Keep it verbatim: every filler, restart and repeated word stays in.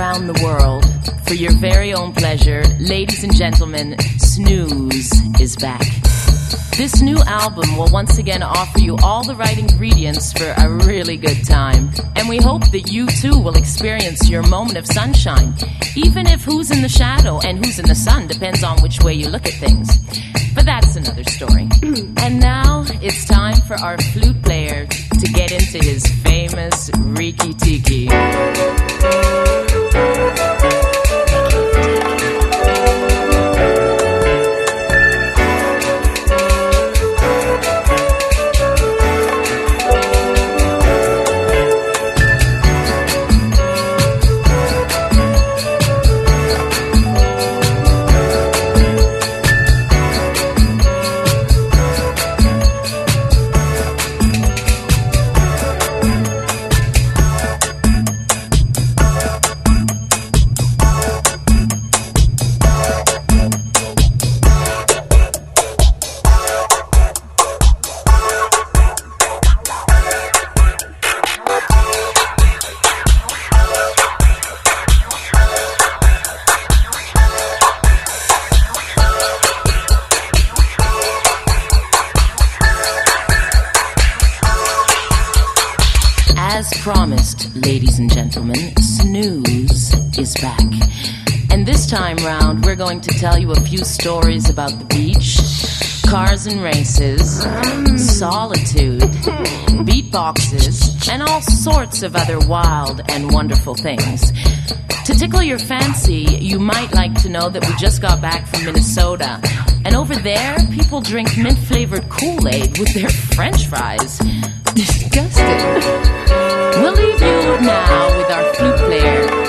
around the world for your very own pleasure. Ladies and gentlemen, Snooze is back. This new album will once again offer you all the right ingredients for a really good time. And we hope that you too will experience your moment of sunshine, even if who's in the shadow and who's in the sun depends on which way you look at things. But that's another story. And now it's time for our flute player to get into his famous Riki Tiki. As promised, ladies and gentlemen, Snooze is back. And this time round, we're going to tell you a few stories about the beach, cars and races, solitude, beatboxes, and all sorts of other wild and wonderful things. To tickle your fancy, you might like to know that we just got back from Minnesota. And over there, people drink mint-flavored Kool-Aid with their French fries. Disgusting. We'll leave you now with our flute player,